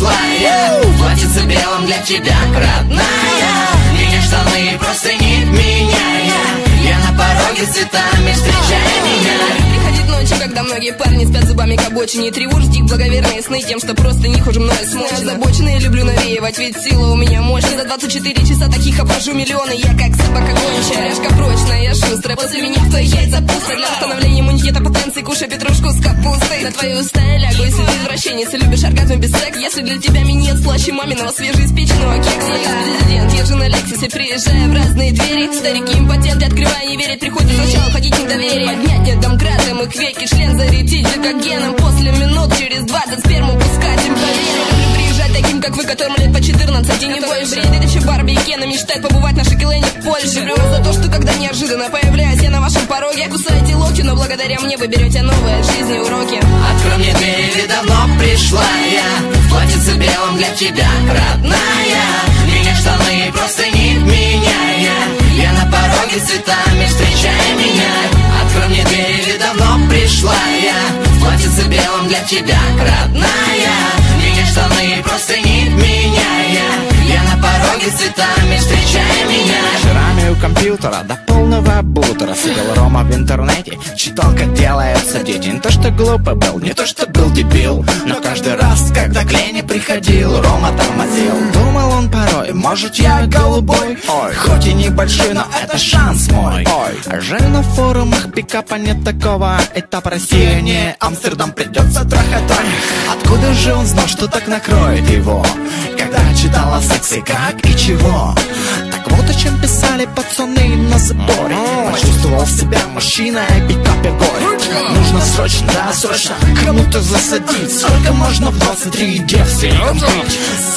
пришла я в платьице белом для тебя, родная. Меня штаны просто не меняя, я на пороге с цветами, встречай меня. Приходит ночью, когда многие парни спят зубами к обочине. И тревожить их благоверные сны тем, что просто не хуже мною смочено. Озабоченные люблю навеивать, ведь сила у меня мощная. За 24 часа таких обхожу миллионы, я как собака гончая. Ряжка прочная, я шустрая, после меня в твои яйца пусто. Для восстановления иммунитета потенции кушай петрушку с капустой. На твою стаю лягу, если ты извращенец и любишь оргазм без секса. Если для тебя минет слаще маминого свежеиспеченного кекса. Я президент, езжу на Лексусе, приезжая в разные двери. Старики импотенты, открывая не верить, приходится сначала ходить недоверие. Поднять нет домкратом, их веки, член зарядить гликогеном. После минут через 20 сперму пускать им поверим. Люблю приезжать таким, как вы, которым лет по 14 и не больше. Бредит еще Барби и Кена, мечтает побывать на Шекелене в Польше. Люблю вас за то, что когда неожиданно появляюсь я на вашем пороге, кусаете локти, но благодаря мне вы берете новые от жизни уроки. Открой мне дверь, ведь давно пришла я в платьице белом для тебя, родная. Меня штаны просто не меняя, я на пороге с цветами, встречай меня. Открой мне дверь, ведь давно пришла я в платьице белом для тебя, родная. Меня штаны просто не меняя, я на пороге с цветами, встречай меня. Вечерами у компьютера до полного бутера сидел Рома в интернете, читал, как делаются дети. Не то, что глупый был, не то, что был дебил, но каждый раз, когда к Лене приходил, Рома тормозил. Думал он порой, может я голубой, ой, хоть и небольшой, но это шанс мой, ой. А же на форумах пикапа нет такого, этап Россия не Амстердам, придется трахать. Откуда же он знал, что так накроет его, когда читал о сексе как и чего? Так вот о чем писали пацаны на заборе. Почувствовал себя мужчиной, пикапе горе. Нужно срочно, да, срочно кому-то засадить. Сколько можно в 23 девственникам быть?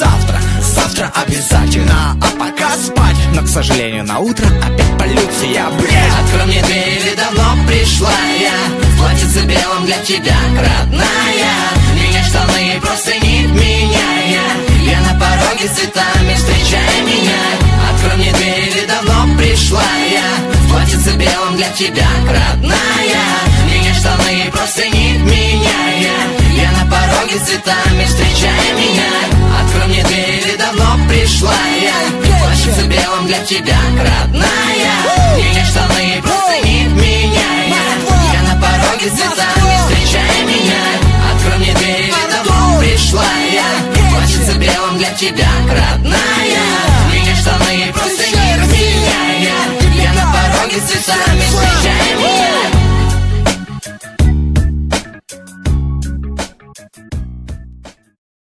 Завтра обязательно, а пока спать. Но, к сожалению, на утро опять полюция, блядь. Открой мне дверь, ведь давно пришла я в платьице белом для тебя, родная. Меня штаны просто не меняя, я на пороге с цветами, встречай меня. Открой мне дверь, ведь давно пришла я в платьице белом для тебя, родная. Меня штаны просто не меняя, я на пороге с цветами, встречай меня. Открой мне дверь, ведь давно пришла я в платьице белом для тебя, родная. Меня штаны просто не меняя, я на пороге с цветами, встречай меня. Открой мне дверь, ведь давно пришла я в платьице белом для тебя, родная.